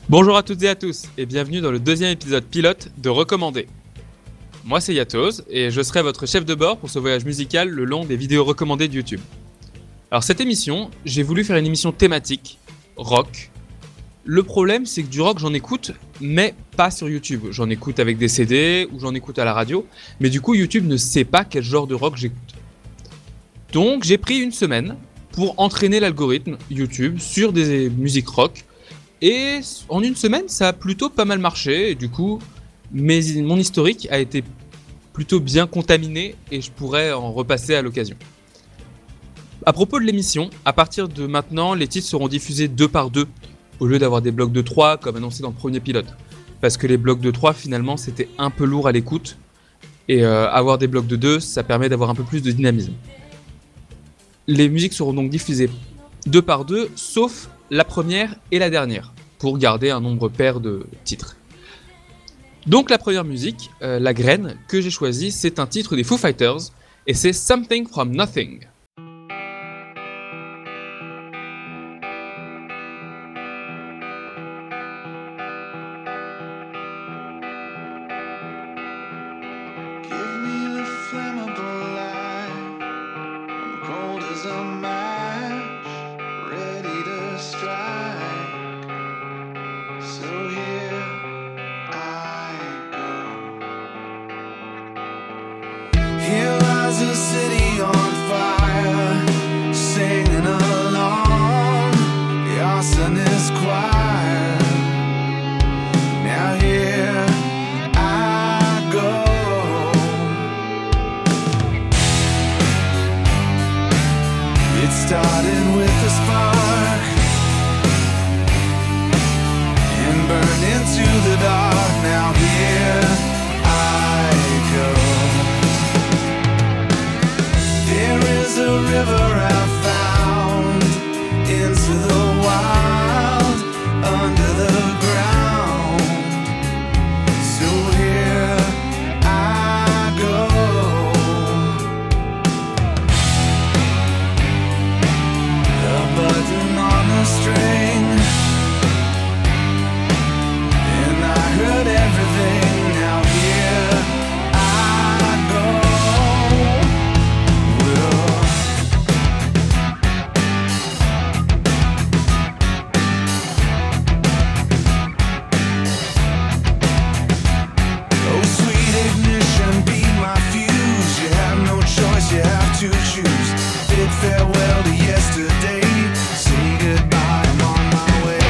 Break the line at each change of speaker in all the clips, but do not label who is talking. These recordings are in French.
Bonjour à toutes et à tous et bienvenue dans le deuxième épisode pilote de Recommandé. Moi c'est Yatoz et je serai votre chef de bord pour ce voyage musical le long des vidéos recommandées de YouTube. Alors cette émission, j'ai voulu faire une émission thématique, rock. Le problème c'est que du rock j'en écoute, mais pas sur YouTube. J'en écoute avec des CD ou j'en écoute à la radio, mais du coup YouTube ne sait pas quel genre de rock j'écoute. Donc j'ai pris une semaine pour entraîner l'algorithme YouTube sur des musiques rock. Et en une semaine, ça a plutôt pas mal marché. Et du coup, mon historique a été plutôt bien contaminé et je pourrais en repasser à l'occasion. À propos de l'émission, à partir de maintenant, les titres seront diffusés 2 par 2 au lieu d'avoir des blocs de 3 comme annoncé dans le premier pilote. Parce que les blocs de 3, finalement, c'était un peu lourd à l'écoute. Et avoir des blocs de 2, ça permet d'avoir un peu plus de dynamisme. Les musiques seront donc diffusées 2 par 2, sauf la première et la dernière, pour garder un nombre pair de titres. Donc la première musique, La Graine, que j'ai choisie, c'est un titre des Foo Fighters, et c'est Something from Nothing.
A city on fire, singing along the arsonist choir. Now here I go. It started with a spark and burned into the dark. Now here I go. There is a river I found into the wild, under the ground. So here I go. A button on the string, and I heard everything. Now here I go. You have to choose. Bid farewell to yesterday. Say goodbye, I'm on my way.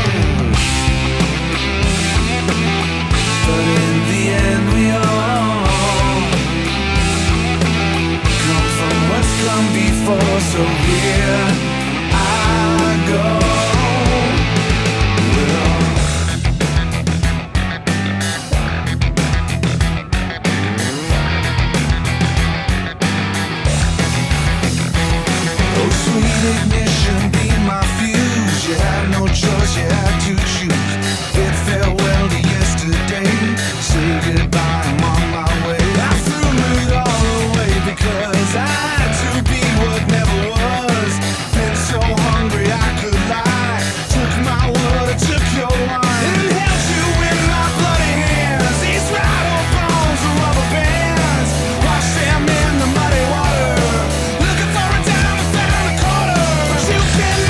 But in the end we all come from what's come before. So here I go. Ignition, be my fuse. You had no choice, you had to choose. Bid farewell to yesterday. Say goodbye, I'm on my way. I threw it all away because I had to be what never was. Been so hungry I could lie. Took my word, I took your wine, and held you in my bloody hands. These rattle bones are rubber bands. Wash them in the muddy water. Looking for a dime, I found a quarter. You can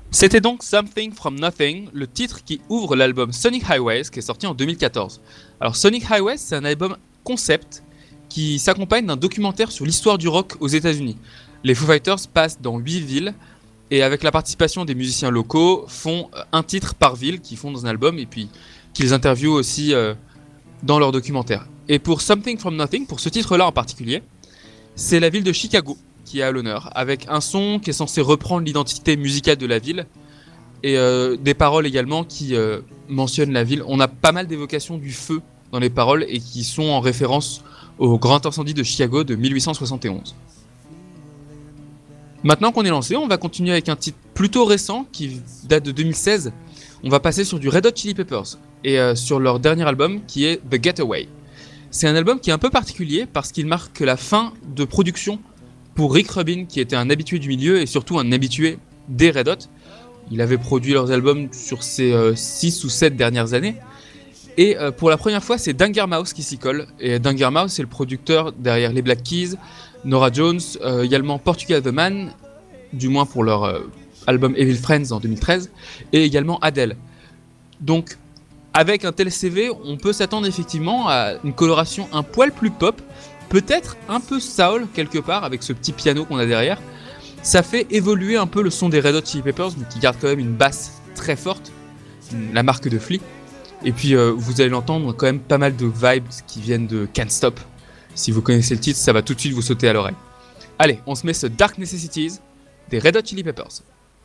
C'était donc Something From Nothing, le titre qui ouvre l'album Sonic Highways qui est sorti en 2014. Alors Sonic Highways, c'est un album concept qui s'accompagne d'un documentaire sur l'histoire du rock aux États-Unis. Les Foo Fighters passent dans 8 villes et avec la participation des musiciens locaux font un titre par ville qu'ils font dans un album et puis qu'ils interviewent aussi dans leur documentaire. Et pour Something From Nothing, pour ce titre-là en particulier, c'est la ville de Chicago qui est à l'honneur, avec un son qui est censé reprendre l'identité musicale de la ville et des paroles également qui mentionnent la ville. On a pas mal d'évocations du feu dans les paroles et qui sont en référence au grand incendie de Chicago de 1871. Maintenant qu'on est lancé, on va continuer avec un titre plutôt récent qui date de 2016. On va passer sur du Red Hot Chili Peppers et sur leur dernier album qui est The Getaway. C'est un album qui est un peu particulier parce qu'il marque la fin de production pour Rick Rubin qui était un habitué du milieu et surtout un habitué des Red Hot. Il avait produit leurs albums sur ces 6 ou 7 dernières années. Et pour la première fois, c'est Danger Mouse qui s'y colle. Et Danger Mouse, c'est le producteur derrière les Black Keys, Norah Jones, également Portugal The Man, du moins pour leur album Evil Friends en 2013, et également Adele. Donc, avec un tel CV, on peut s'attendre effectivement à une coloration un poil plus pop, peut-être un peu soul quelque part, avec ce petit piano qu'on a derrière. Ça fait évoluer un peu le son des Red Hot Chili Peppers, mais qui garde quand même une basse très forte, la marque de Flea. Et puis vous allez l'entendre, quand même pas mal de vibes qui viennent de Can't Stop. Si vous connaissez le titre, ça va tout de suite vous sauter à l'oreille. Allez, on se met ce Dark Necessities des Red Hot Chili Peppers.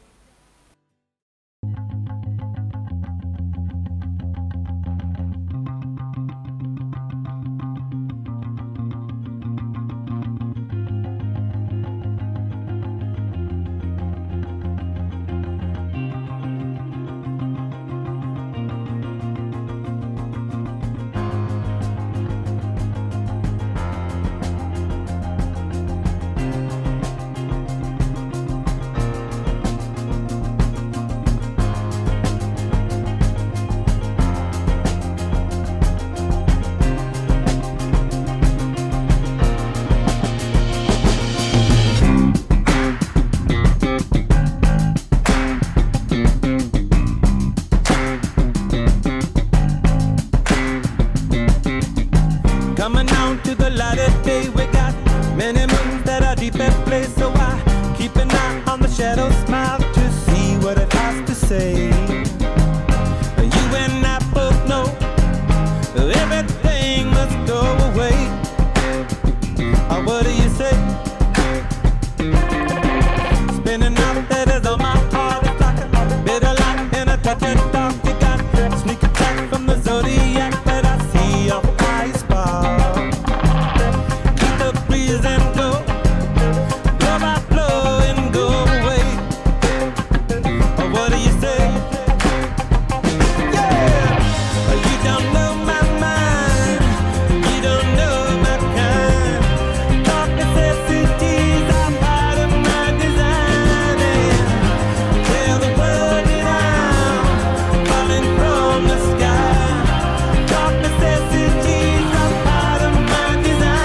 Coming out to the light of day, we got many moons that are deep at play. So I keep an eye on the shadow, smile to see what it has to say. You and I both know everything must go away. What do you say? Spinning out that is on my heart. It's like a bitter light and a touch of dark. You got sneak attack from the zodiac, but I see your eyes spark. Keep the breeze and go, blow by blow and go away. What do you say? Yeah, you don't know my mind, you don't know my kind. Dark necessities are part of my design. And tell the world that I'm falling from the sky. Dark necessities are part of my design.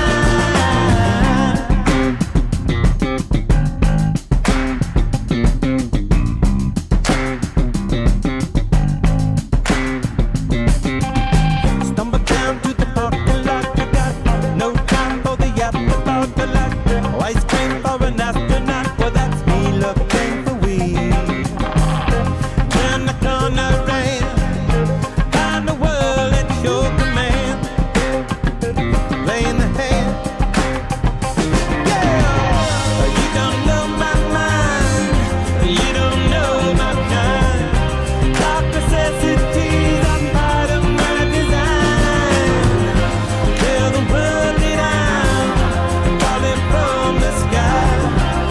Stumble down to the parking lot. You got no time for the afterthought. The light, ice cream for an astronaut. Well, that's me looking for weed. Turn the corner and find the world at your command. Playing the hand. Yeah, you don't know my mind, you don't know my kind. Dark necessities are part of my design. Tell the world that I'm falling from the sky.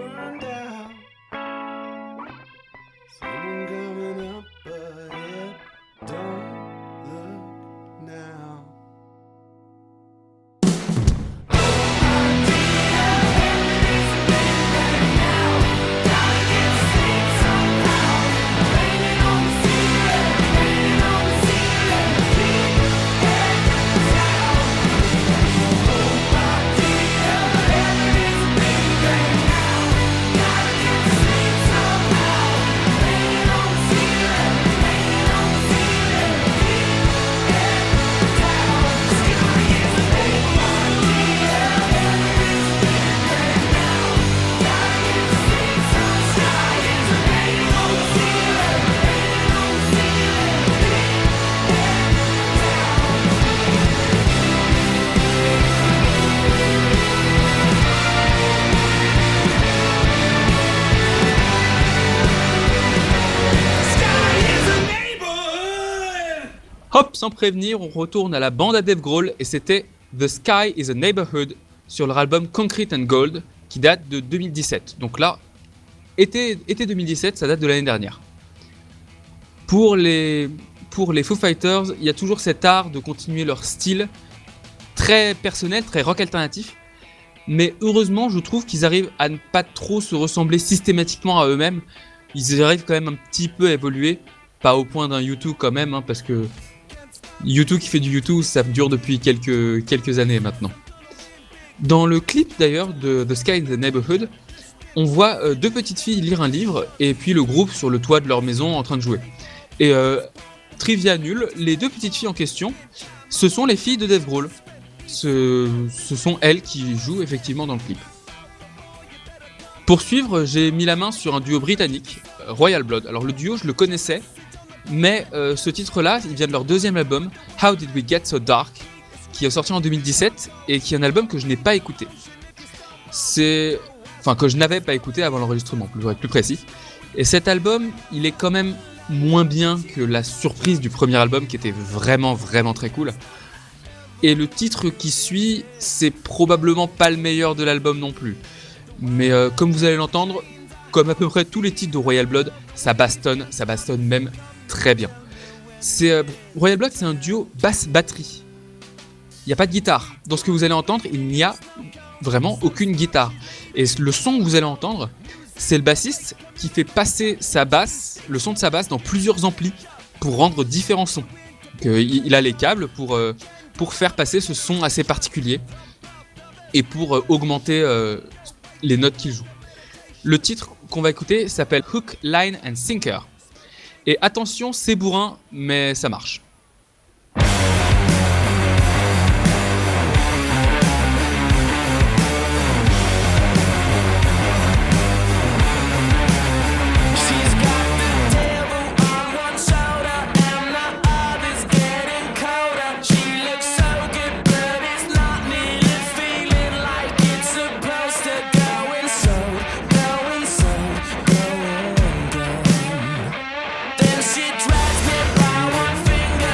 burned out. Someone coming up ahead. Don't look now.
Hop, sans prévenir, on retourne à la bande à Dave Grohl et c'était The Sky is a Neighborhood sur leur album Concrete and Gold qui date de 2017. Donc là, été 2017, ça date de l'année dernière. Pour les Foo Fighters, il y a toujours cet art de continuer leur style très personnel, très rock alternatif. Mais heureusement, je trouve qu'ils arrivent à ne pas trop se ressembler systématiquement à eux-mêmes. Ils arrivent quand même un petit peu à évoluer, pas au point d'un U2 quand même, parce que U2 qui fait du U2, ça dure depuis quelques années maintenant. Dans le clip d'ailleurs de The Sky in the Neighborhood, on voit deux petites filles lire un livre et puis le groupe sur le toit de leur maison en train de jouer. Et trivia nul, les deux petites filles en question, ce sont les filles de Dave Grohl. Ce sont elles qui jouent effectivement dans le clip. Pour suivre, j'ai mis la main sur un duo britannique, Royal Blood. Alors le duo, je le connaissais, mais ce titre-là, il vient de leur deuxième album, How Did We Get So Dark, qui est sorti en 2017 et qui est un album que je n'ai pas écouté. Que je n'avais pas écouté avant l'enregistrement, pour être plus précis. Et cet album, il est quand même moins bien que la surprise du premier album qui était vraiment très cool. Et le titre qui suit, c'est probablement pas le meilleur de l'album non plus. Mais comme vous allez l'entendre, comme à peu près tous les titres de Royal Blood, ça bastonne même très bien. Royal Blood, c'est un duo basse-batterie. Il n'y a pas de guitare. Dans ce que vous allez entendre, il n'y a vraiment aucune guitare. Et le son que vous allez entendre, c'est le bassiste qui fait passer le son de sa basse dans plusieurs amplis pour rendre différents sons. Donc, il a les câbles pour faire passer ce son assez particulier et pour augmenter les notes qu'il joue. Le titre qu'on va écouter s'appelle Hook, Line and Sinker. Et attention, c'est bourrin, mais ça marche.
She's got the devil on one shoulder and the other's getting colder. She looks so good, but it's not nearly feeling like it's supposed to. Going so. Then she drags me by one finger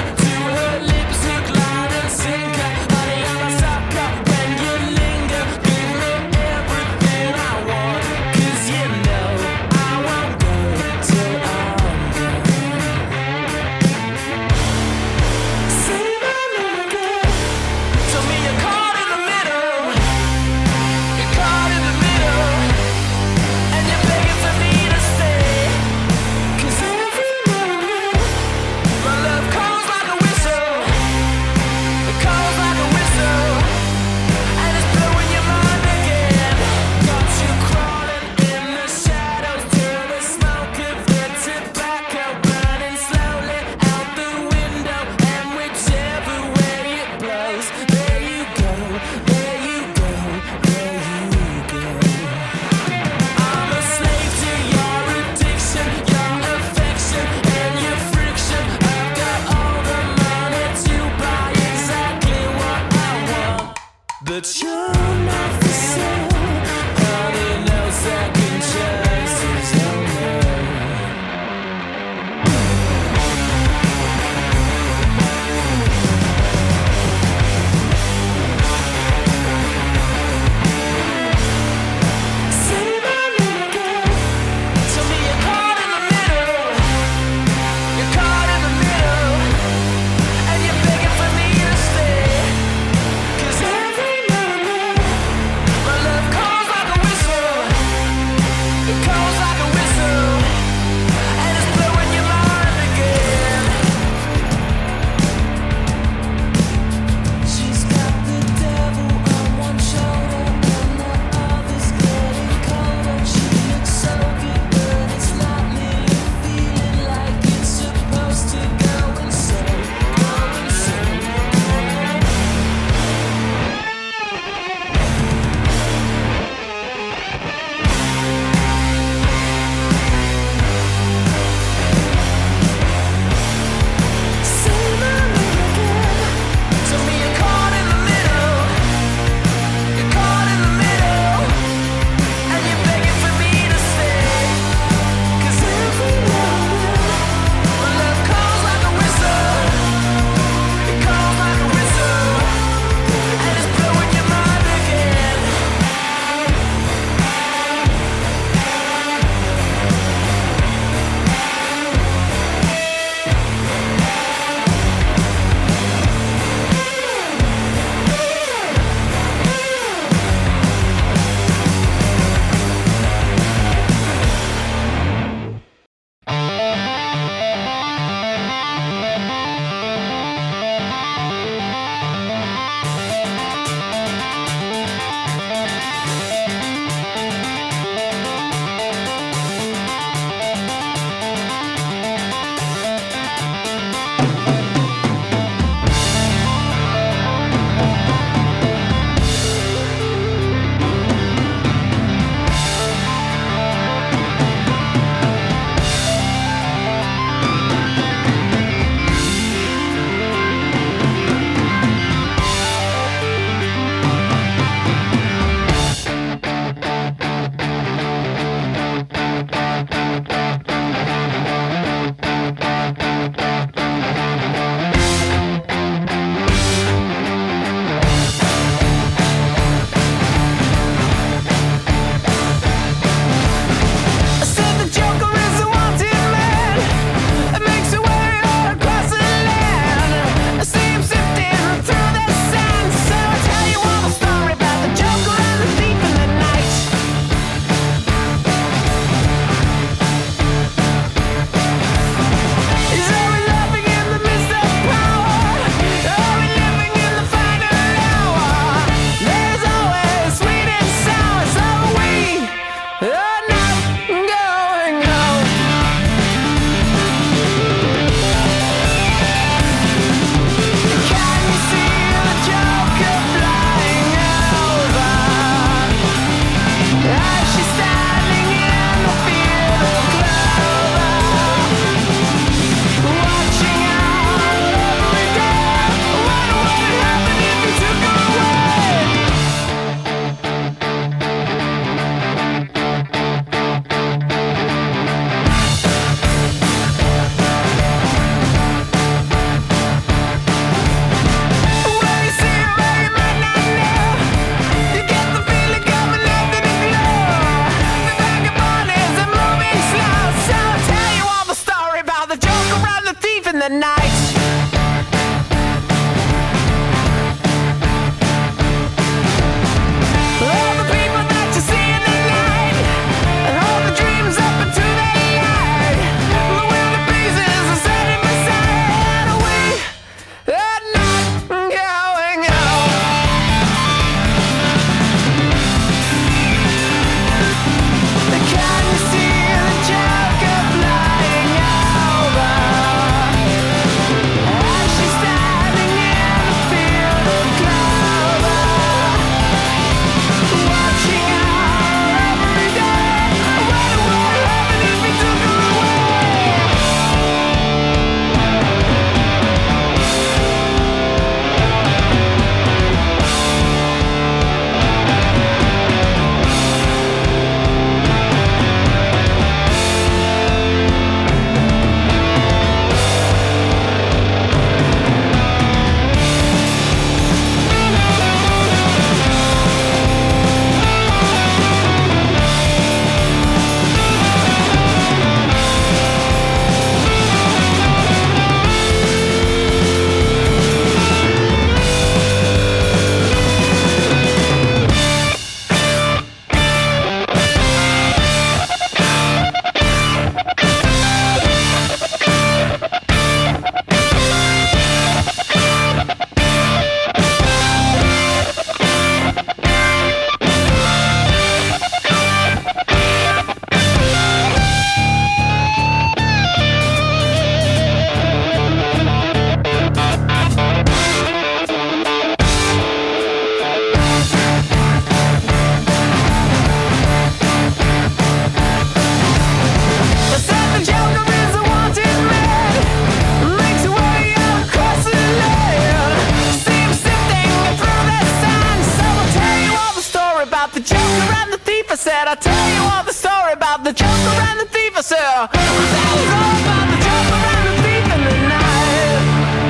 I tell you all the story about the joker and the thief, I said, I'll tell you all about the joker and the thief in the night.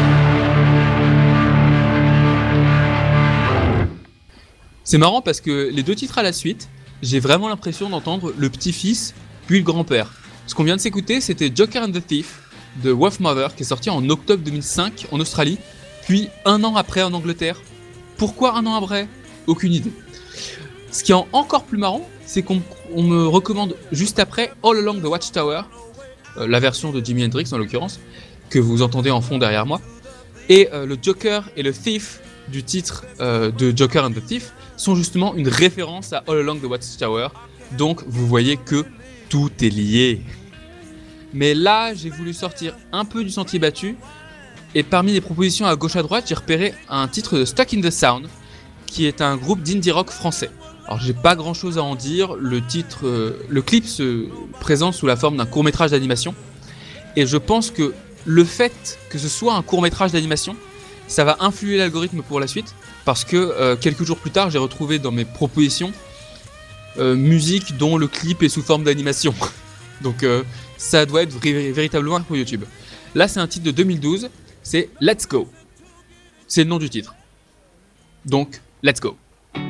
C'est marrant parce que les deux titres à la suite, j'ai vraiment l'impression d'entendre le petit-fils puis le grand-père. Ce qu'on vient de s'écouter, c'était Joker and the Thief de Wolfmother qui est sorti en octobre 2005 en Australie, puis un an après en Angleterre. Pourquoi un an après ? Aucune idée. Ce qui est encore plus marrant, c'est qu'on me recommande juste après All Along the Watchtower, la version de Jimi Hendrix en l'occurrence, que vous entendez en fond derrière moi, et le Joker et le Thief du titre de Joker and the Thief sont justement une référence à All Along the Watchtower, donc vous voyez que tout est lié. Mais là, j'ai voulu sortir un peu du sentier battu, et parmi les propositions à gauche à droite, j'ai repéré un titre de Stuck in the Sound, qui est un groupe d'indie rock français. Alors j'ai pas grand chose à en dire, le clip se présente sous la forme d'un court-métrage d'animation, et je pense que le fait que ce soit un court-métrage d'animation, ça va influer l'algorithme pour la suite, parce que quelques jours plus tard, j'ai retrouvé dans mes propositions musique dont le clip est sous forme d'animation. Donc ça doit être véritablement pour YouTube. Là, c'est un titre de 2012, c'est Let's Go. C'est le nom du titre. Donc, let's go.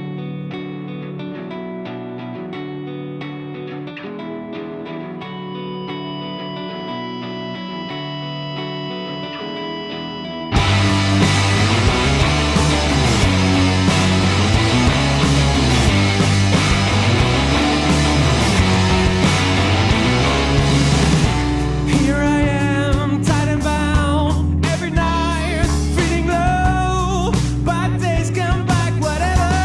Here I am, tied and bound, every night, feeling low. Bad days come back, whatever.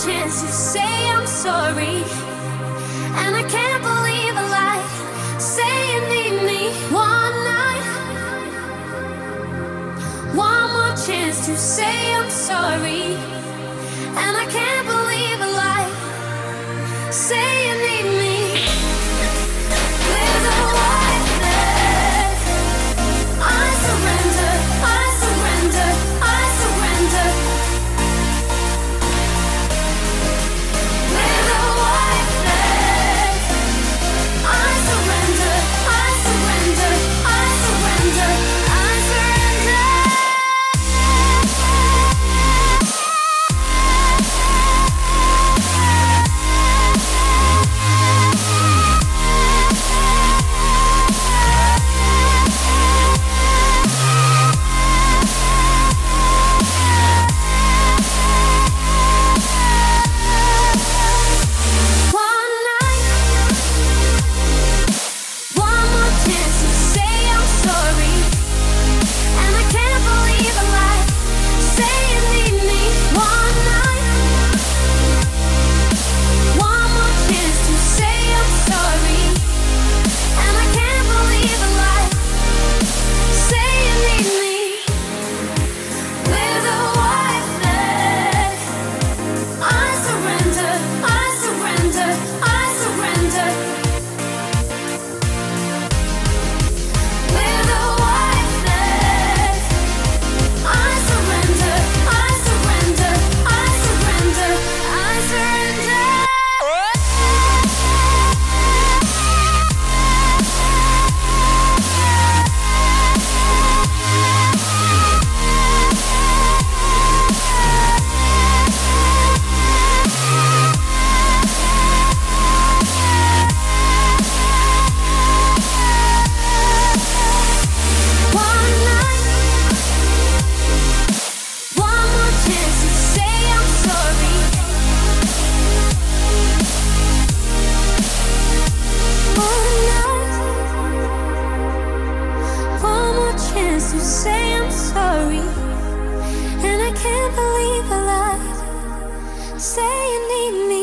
chance to say I'm sorry, and I can't believe a lie. Say you need me one night. One more chance to say I'm sorry, and I can't believe a lie. Say you need me with a white flag. I surrender, I surrender, I surrender. With a white flag, I surrender, I surrender, I surrender, I surrender. One night, one more chance to say I'm sorry, and I can't believe a lie. Say you need me one night, one more chance to say I'm sorry, and I can't believe a lie. Say you need me with a white flag. I surrender, I surrender, I surrender. With a white flag, I surrender, I surrender, I surrender, I surrender. One night, one more chance to say I'm sorry. One night, one more chance to say I'm sorry, and I can't believe I lied. Say you need me.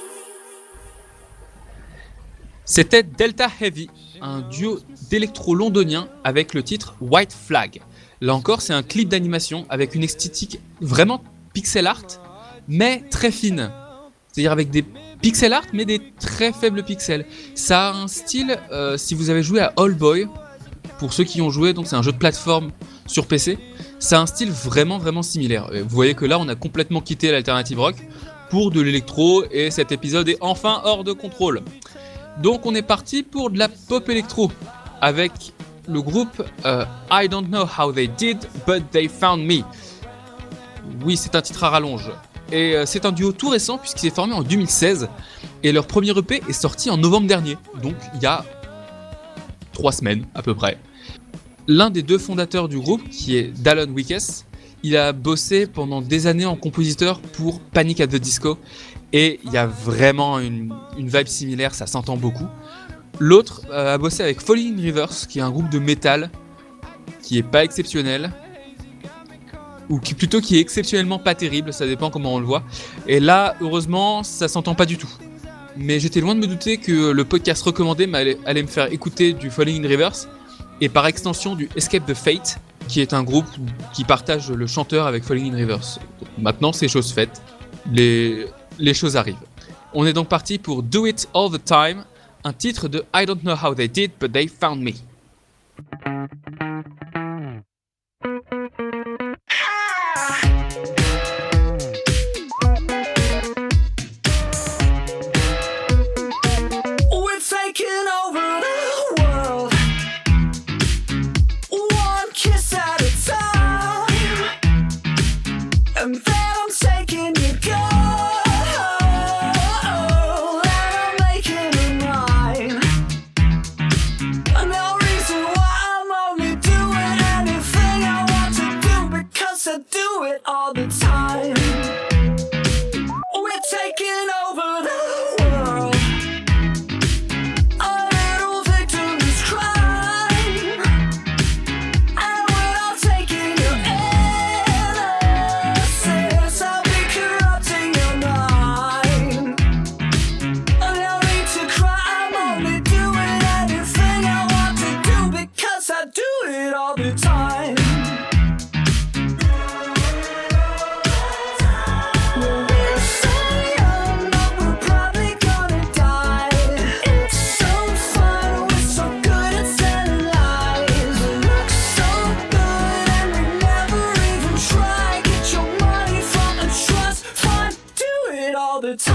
C'était Delta Heavy, un duo d'électro londonien avec le titre White Flag. Là encore, c'est un clip d'animation avec une esthétique vraiment pixel art, mais très fine. C'est-à-dire avec des pixel art, mais des très faibles pixels. Ça a un style, si vous avez joué à All Boy, pour ceux qui ont joué, donc c'est un jeu de plateforme sur PC, ça a un style vraiment vraiment similaire. Et vous voyez que là, on a complètement quitté l'alternative rock pour de l'électro, et cet épisode est enfin hors de contrôle. Donc on est parti pour de la pop électro avec le groupe I Don't Know How They Did But They Found Me. Oui, c'est un titre à rallonge. Et c'est un duo tout récent puisqu'il s'est formé en 2016 et leur premier EP est sorti en novembre dernier, donc il y a 3 semaines à peu près. L'un des deux fondateurs du groupe, qui est Dallon Weekes, il a bossé pendant des années en compositeur pour Panic at the Disco. Et il y a vraiment une vibe similaire, ça s'entend beaucoup. L'autre a bossé avec Falling in Reverse, qui est un groupe de métal qui est pas exceptionnel, ou qui est exceptionnellement pas terrible, ça dépend comment on le voit. Et là, heureusement, ça s'entend pas du tout. Mais j'étais loin de me douter que le podcast recommandé allait me faire écouter du Falling in Reverse, et par extension du Escape the Fate, qui est un groupe qui partage le chanteur avec Falling in Reverse. Donc, maintenant, c'est chose faite. Les choses arrivent. On est donc parti pour Do It All the Time, un titre de I Don't Know How They Did But They Found Me.
We're taking over the world, one kiss at a time, and then I'm taking you gold, and I'm making it mine. No reason why I'm only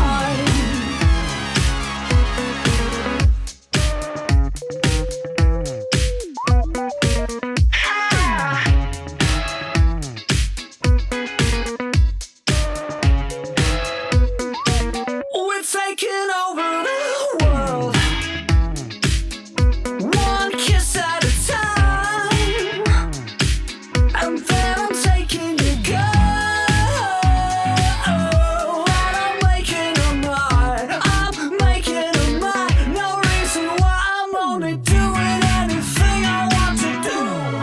time. We're taking over the world, one kiss at a time, and then I'm taking you, girl, and I'm making her mine. I'm making her mine. No reason why, I'm only doing anything I want to do.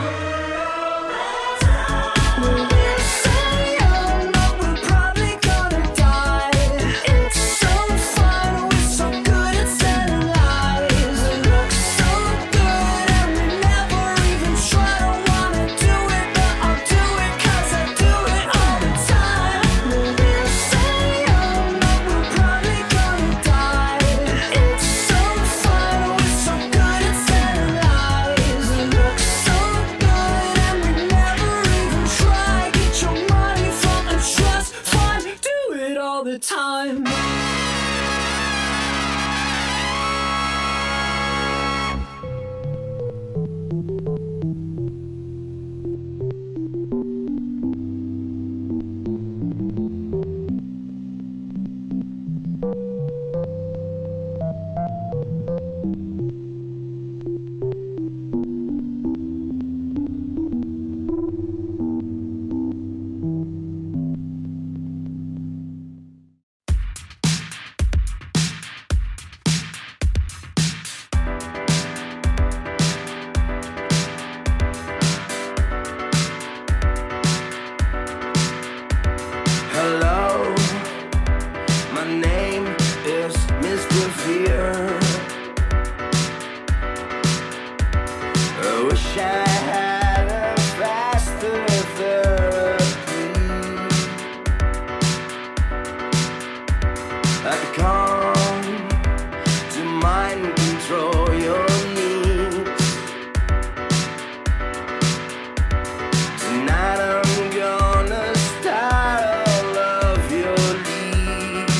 We're so young, but we're probably gonna die. It's so fun, we're so good at telling lies. It looks so good, and we never even try to wanna do it, but I'll do it 'cause I do it all the time. We're so young, but we're probably gonna die. It's so fun, we're so good at telling lies. It looks so good, and we never even try. Get your money from a trust fund, do it all the time.
Hello, my name is Mr. Fear. I wish I had a faster therapy. I could come to mind control your needs. Tonight I'm gonna start all of your leads.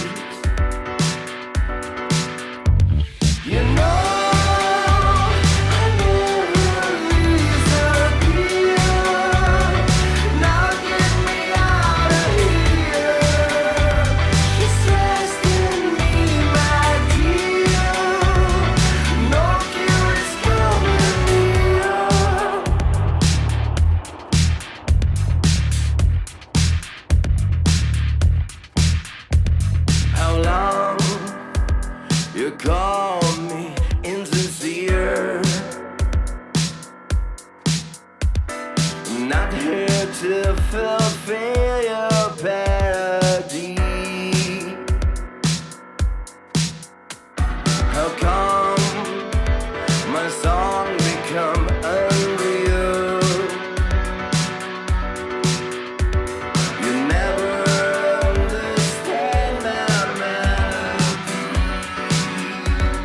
You know I never disappear. Now get me out of here. Just rest in me, my dear. No cure is coming near. How long you call me insincere? I'm not here to fulfill your parody. How come my song become unreal? You never understand my melody.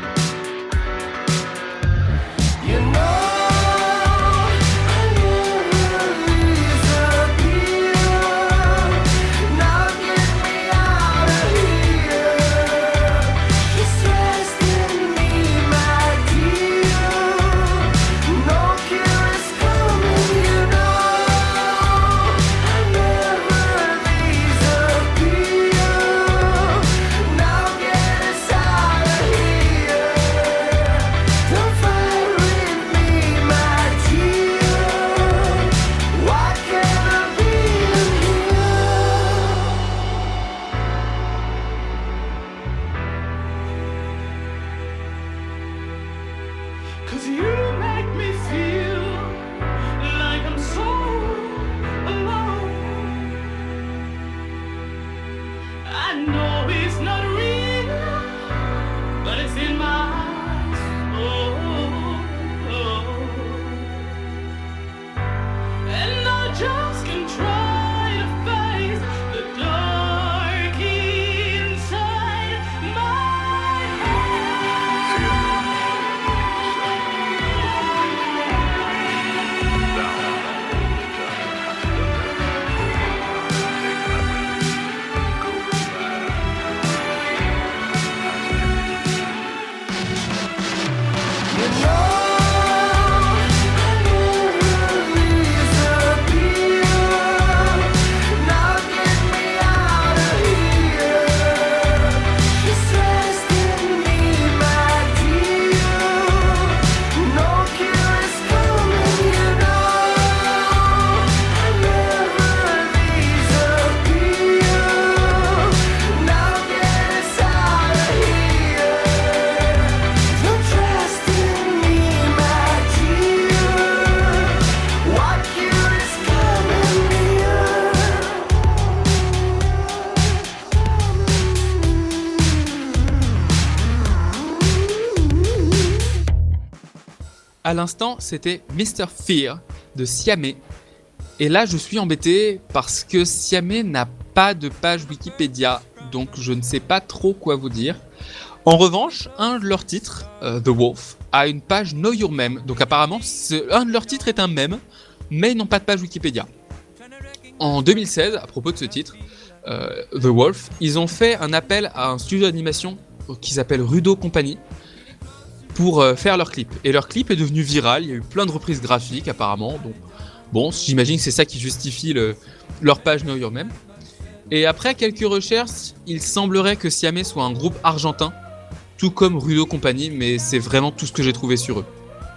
à l'instant, c'était Mr. Fear de Siamé. Et là, je suis embêté parce que Siamé n'a pas de page Wikipédia, donc je ne sais pas trop quoi vous dire. En revanche, un de leurs titres, The Wolf, a une page Know Your Meme. Donc apparemment, un de leurs titres est un mème, mais ils n'ont pas de page Wikipédia. En 2016, à propos de ce titre, The Wolf, ils ont fait un appel à un studio d'animation qui s'appelle Rudo Company pour faire leur clip. Et leur clip est devenu viral, il y a eu plein de reprises graphiques apparemment, donc bon, j'imagine que c'est ça qui justifie leur page Know Your Meme. Et après quelques recherches, il semblerait que Siamé soit un groupe argentin, tout comme Rudo Company, mais c'est vraiment tout ce que j'ai trouvé sur eux.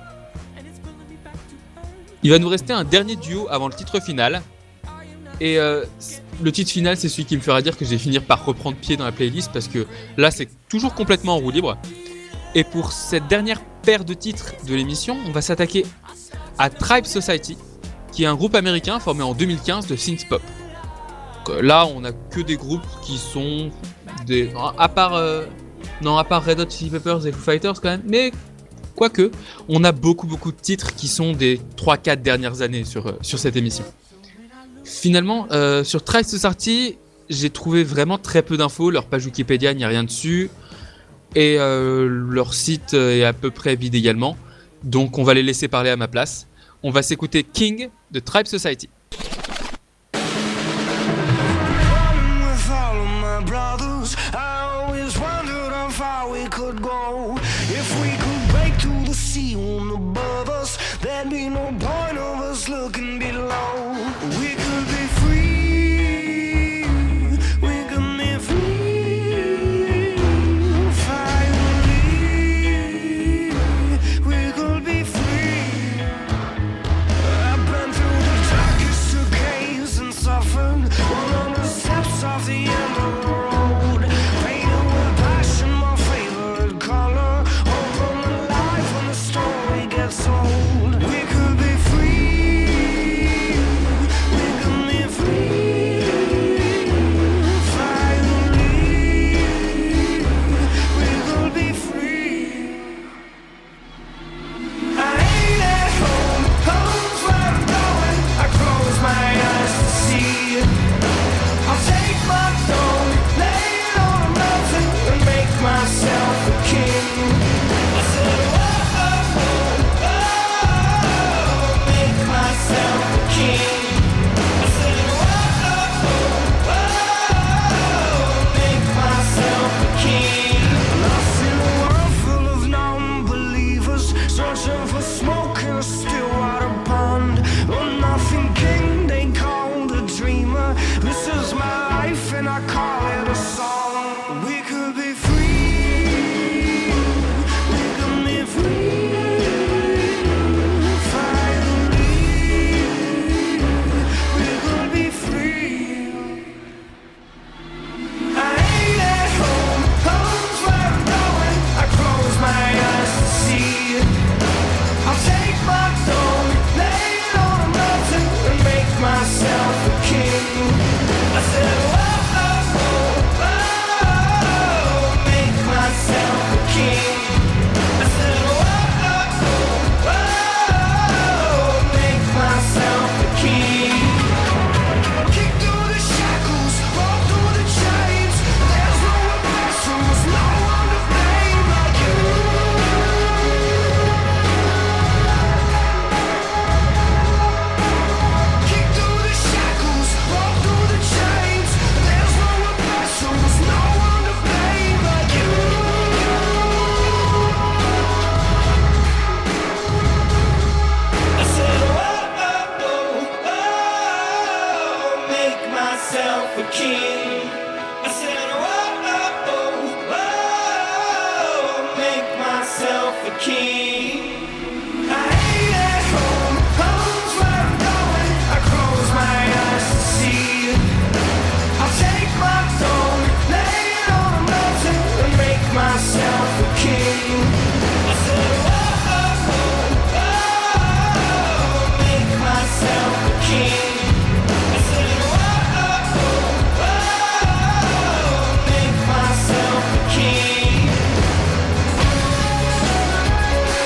Il va nous rester un dernier duo avant le titre final. Et le titre final, c'est celui qui me fera dire que je vais finir par reprendre pied dans la playlist, parce que là, c'est toujours complètement en roue libre. Et pour cette dernière paire de titres de l'émission, on va s'attaquer à Tribe Society, qui est un groupe américain formé en 2015 de synth pop. Donc, là, on a que des groupes qui sont des... à part Red Hot Chili Peppers et Foo Fighters quand même, mais quoique, on a beaucoup de titres qui sont des 3-4 dernières années sur cette émission. Finalement, sur Tribe Society, j'ai trouvé vraiment très peu d'infos. Leur page Wikipédia, il n'y a rien dessus. Et leur site est à peu près vide également. Donc on va les laisser parler à ma place. On va s'écouter King de Tribe Society.
Running with all of my brothers, I always wondered how far we could go. If we could break through the sea on above us, there'd be no point of us looking below. We could be free, we could be free. Finally, we could be free. I've been through the darkest of caves and suffered on the steps of the end of the road. Painted with passion, my favorite color. Open the life when the story gets old. We could be free. We could be free. Finally, we could be free. I ain't at home, home's where I'm going. I close my eyes to see it. I'll take my throne, lay it on a mountain, and make myself a king. I said, whoa, make myself a king. I said, whoa, make myself a king. Lost in a world full of non-believers, searching for smoke in a still water pond. Oh, nothing king, they call the dreamer. This is my life and I call it a song. We could be free. We could be free. Finally, we could be free. I ain't at home, home's where I'm going. I close my eyes to see it. I'll take my throne, lay it on a mountain, and make myself a king. I said, make myself a king. I said, make myself a king. Kick through the shackles, walk through the chains. There's no replacements, no one to blame like you. Kick through the shackles, walk through the chains. There's no replacements, no one to blame like you. I said, make myself a king. I said, make myself a king. I ain't at home, home's where I'm going. I close my eyes to see it. I'll take my throne, lay it on a mountain, and make myself a king. I said, make myself a king. I said, make myself a king.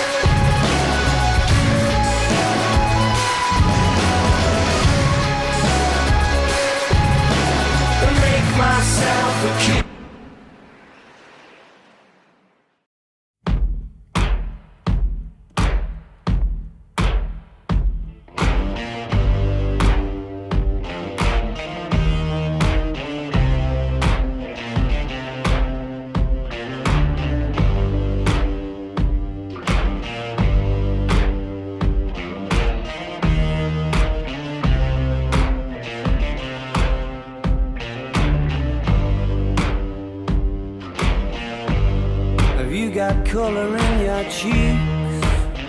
Have you got color in your cheeks?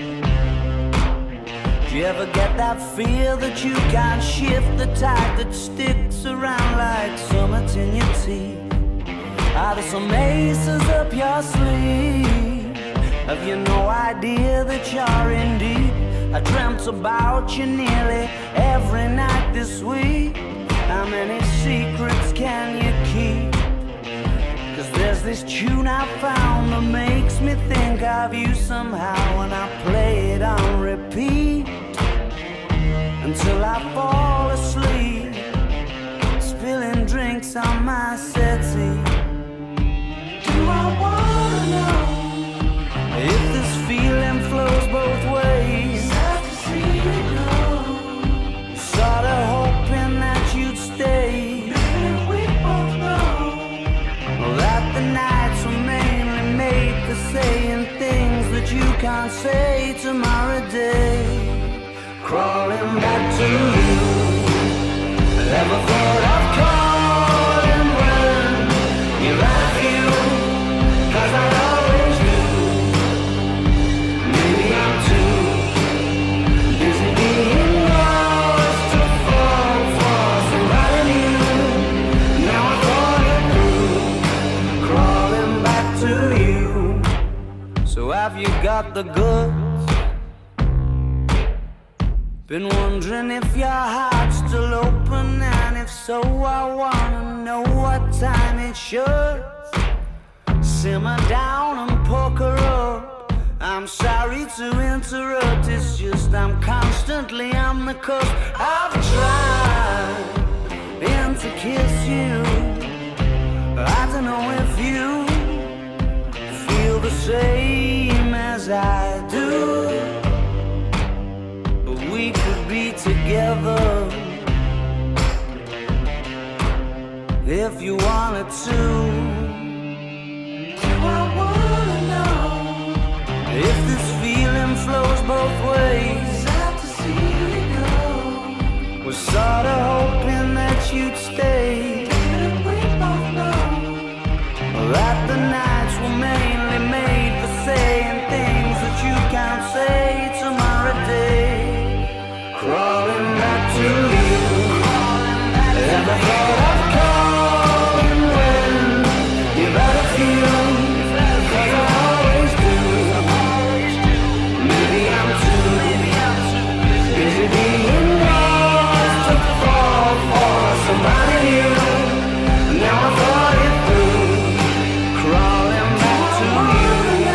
Do you ever get that feel that you can't shift, the type that sticks around like summits in your teeth? Are there some aces up your sleeve? Have you no idea that you're in deep? I dreamt about you nearly every night this week. How many secrets can you keep? 'Cause there's this tune I found that makes me think of you somehow, and I play it on repeat until I fall asleep, spilling drinks on my settee. Do I wanna know if this feeling flows both ways? Sad to see you go. Sorta hoping that you'd stay. Maybe we both know that the nights were mainly made for saying things that you can't say tomorrow day. Crawling back to you. Never thought of calling when you're out of you, 'cause I always do. Maybe I'm too busy being lost to fall for somebody new. Now I thought it through, crawling back to you. So have you got the goods? Been wondering if your heart's still open, and if so, I wanna know what time it should. Simmer down and poker up. I'm sorry to interrupt, it's just I'm constantly on the cusp. I've tried and to kiss you. I don't know if you feel the same as I do. We could be together if you wanted to. Do I wanna know if this feeling flows both ways? Sad to see you go. Was sorta hoping that you'd stay. Didn't we both know that the nights were mainly made for saying things that you can't say tomorrow day? Crawling back to you. Never thought of calling when you've had a few, 'cause I always do. Maybe I'm too busy being lost to fall for somebody new. Now I thought it through, crawling back to you.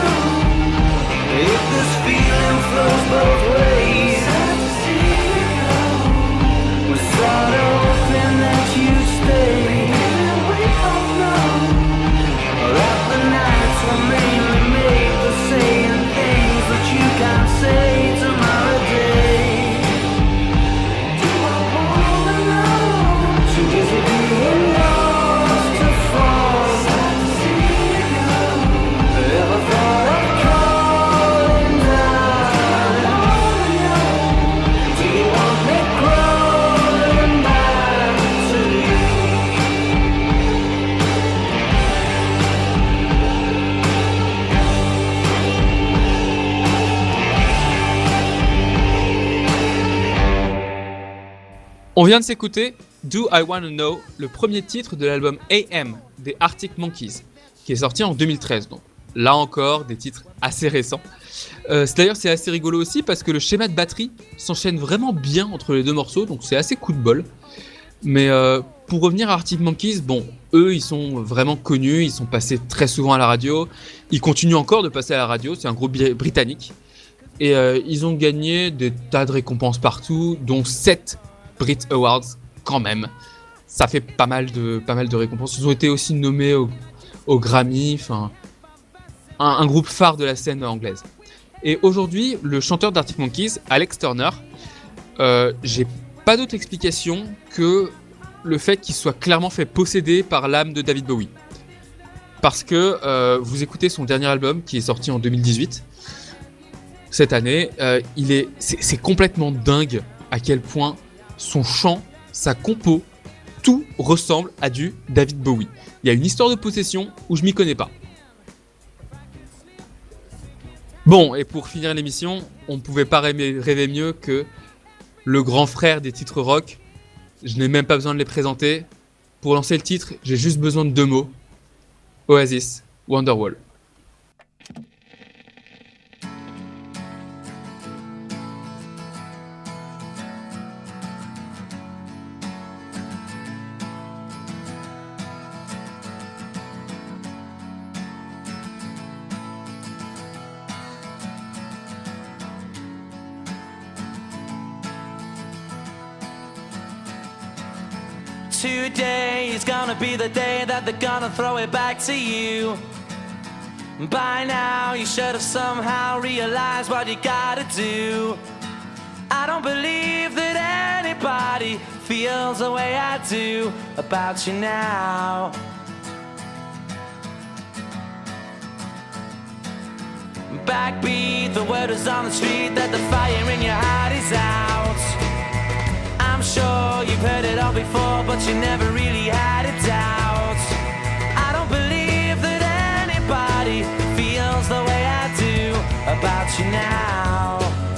If this feeling flows both ways, sorta hoping that you stay. We both know that the nights were mainly made for saying things that you can't say tomorrow day. Do I wanna know? Too busy being lost to fall. Sad to see you go. Ever thought of calling down? Do you want me crawling back to you?
On vient de s'écouter Do I Wanna Know, le premier titre de l'album AM des Arctic Monkeys, qui est sorti en 2013. Donc là encore, des titres assez récents. D'ailleurs, c'est assez rigolo aussi parce que le schéma de batterie s'enchaîne vraiment bien entre les deux morceaux, donc c'est assez coup de bol. Mais pour revenir à Arctic Monkeys, bon, eux, ils sont vraiment connus, ils sont passés très souvent à la radio, ils continuent encore de passer à la radio, c'est un groupe britannique. Et ils ont gagné des tas de récompenses partout, dont 7 Brit Awards quand même. Ça fait pas mal de récompenses. Ils ont été aussi nommés au Grammy, enfin un groupe phare de la scène anglaise. Et aujourd'hui, le chanteur d'Arctic Monkeys, Alex Turner, j'ai pas d'autre explication que le fait qu'il soit clairement fait posséder par l'âme de David Bowie. Parce que vous écoutez son dernier album qui est sorti en 2018, cette année, c'est complètement dingue à quel point son chant, sa compo, tout ressemble à du David Bowie. Il y a une histoire de possession où je m'y connais pas. Bon, et pour finir l'émission, on ne pouvait pas rêver mieux que le grand frère des titres rock. Je n'ai même pas besoin de les présenter. Pour lancer le titre, j'ai juste besoin de 2 mots. Oasis, Wonderwall.
Today is gonna be the day that they're gonna throw it back to you. By now you should have somehow realized what you gotta do. I don't believe that anybody feels the way I do about you now. Backbeat, the word is on the street that the fire in your heart is out. I'm sure you've heard it all before, but you never really had a doubt. I don't believe that anybody feels the way I do about you now.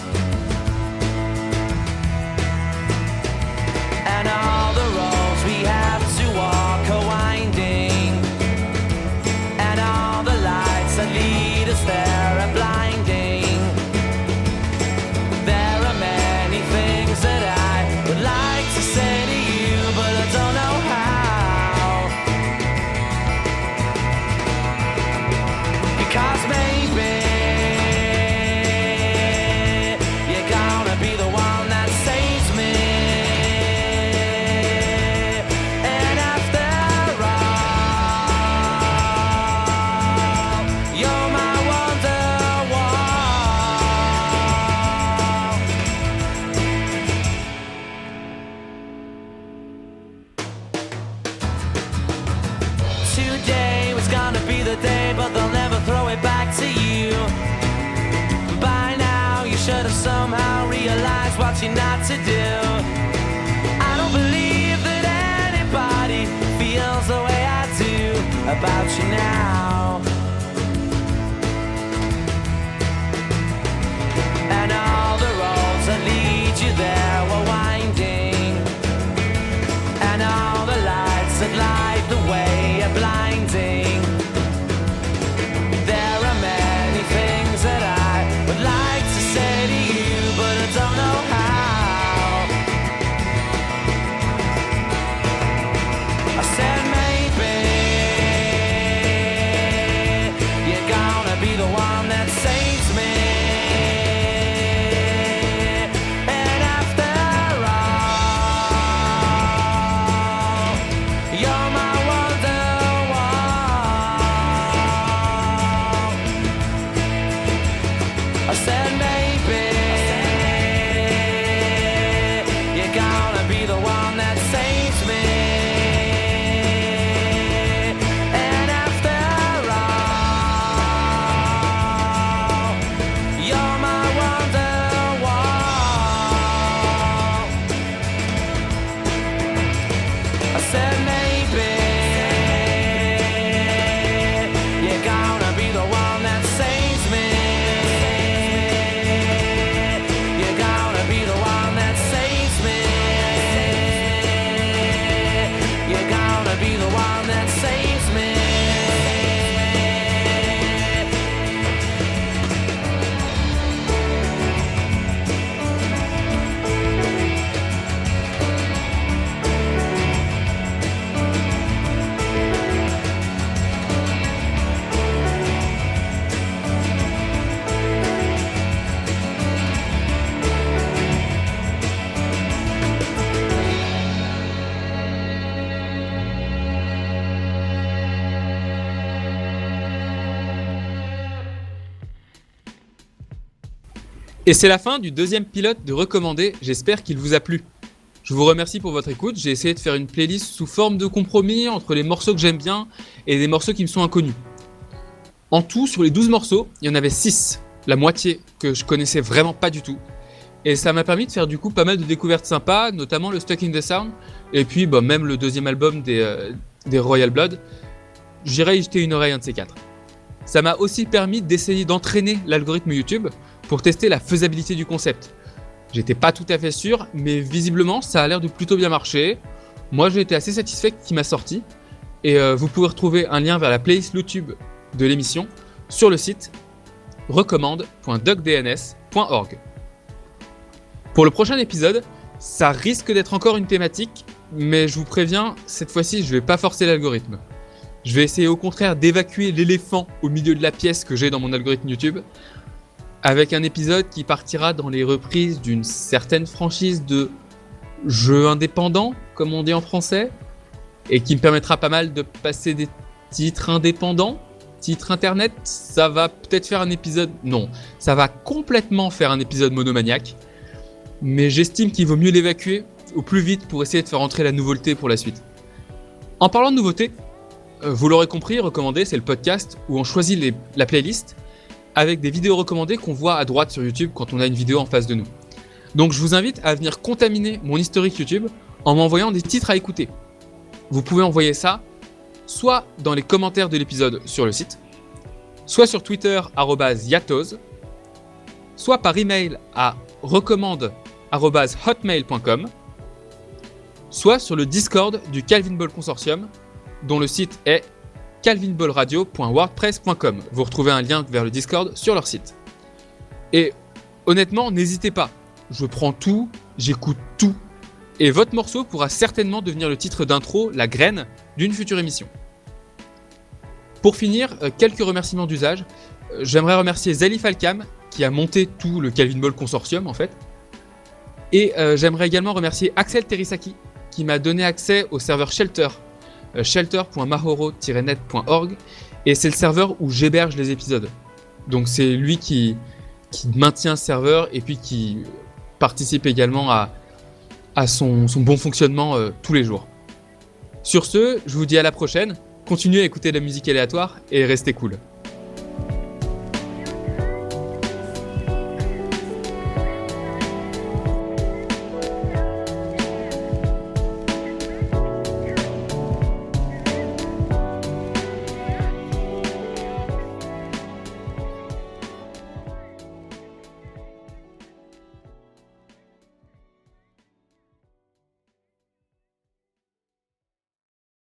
And all the roads we have to walk are winding, and all the lights that lead us there are blinding. There are many things that I would like to say to you, but I don't know how. Because maybe you're gonna be the one that saves me. And after all, you're my Wonderwall. Today was gonna be the day, but they'll never throw it back to you. By now you should have somehow realized what you're not to do. I don't believe that anybody feels the way I do about you now. And all the roads that lead you there were winding, and all the lights that light the way are blinding. There are many things that I would like to say to you, but I don't know how. I said maybe you're gonna be the one that saves me. And after all, you're my Wonderwall. I said maybe you're gonna be the one that saves me. And after all, you're my Wonderwall. I said maybe you're gonna be the one that saves me. You're gonna be the one that saves me. You're gonna be the one that saves me.
Et c'est la fin du deuxième pilote de Recommandé, j'espère qu'il vous a plu. Je vous remercie pour votre écoute, j'ai essayé de faire une playlist sous forme de compromis entre les morceaux que j'aime bien et des morceaux qui me sont inconnus. En tout, sur les 12 morceaux, il y en avait 6, la moitié que je connaissais vraiment pas du tout. Et ça m'a permis de faire du coup pas mal de découvertes sympas, notamment le Stuck in the Sound, et puis même le deuxième album des Royal Blood. J'irai y jeter une oreille, un de ces 4. ça m'a aussi permis d'essayer d'entraîner l'algorithme YouTube pour tester la faisabilité du concept. J'étais pas tout à fait sûr, mais visiblement ça a l'air de plutôt bien marcher. Moi j'ai été assez satisfait qu'il m'a sorti. Et vous pouvez retrouver un lien vers la playlist YouTube de l'émission sur le site recommande.docdns.org. Pour le prochain épisode, ça risque d'être encore une thématique, mais je vous préviens, cette fois-ci je vais pas forcer l'algorithme. Je vais essayer au contraire d'évacuer l'éléphant au milieu de la pièce que j'ai dans mon algorithme YouTube, avec un épisode qui partira dans les reprises d'une certaine franchise de jeux indépendants, comme on dit en français, et qui me permettra pas mal de passer des titres indépendants, titres internet. Ça va peut-être faire un épisode... Non, ça va complètement faire un épisode monomaniaque, mais j'estime qu'il vaut mieux l'évacuer au plus vite pour essayer de faire entrer la nouveauté pour la suite. En parlant de nouveauté, vous l'aurez compris, Recommandé, c'est le podcast où on choisit la playlist avec des vidéos recommandées qu'on voit à droite sur YouTube quand on a une vidéo en face de nous. Donc je vous invite à venir contaminer mon historique YouTube en m'envoyant des titres à écouter. Vous pouvez envoyer ça soit dans les commentaires de l'épisode sur le site, soit sur Twitter @yatos, soit par email à recommande@hotmail.com, soit sur le Discord du Calvin Ball Consortium, dont le site est calvinballradio.wordpress.com. Vous retrouvez un lien vers le Discord sur leur site. Et honnêtement, n'hésitez pas. Je prends tout, j'écoute tout. Et votre morceau pourra certainement devenir le titre d'intro, la graine, d'une future émission. Pour finir, quelques remerciements d'usage. J'aimerais remercier Zali Falcam, qui a monté tout le Calvin Ball Consortium en fait. Et j'aimerais également remercier Axel Terisaki, qui m'a donné accès au serveur Shelter, shelter.mahoro-net.org, et c'est le serveur où j'héberge les épisodes. Donc c'est lui qui maintient ce serveur et puis qui participe également à son bon fonctionnement tous les jours. Sur ce, je vous dis à la prochaine, continuez à écouter la musique aléatoire et restez cool.